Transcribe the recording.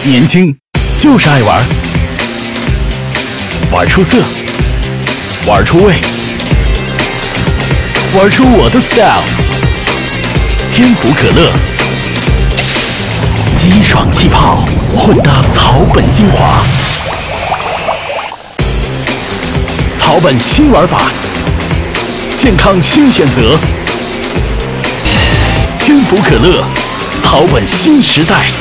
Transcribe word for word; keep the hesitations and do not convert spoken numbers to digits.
年轻就是爱玩，玩出色，玩出味，玩出我的 style。天府可乐，激爽气泡，混搭草本精华，草本新玩法，健康新选择。天府可乐，草本新时代。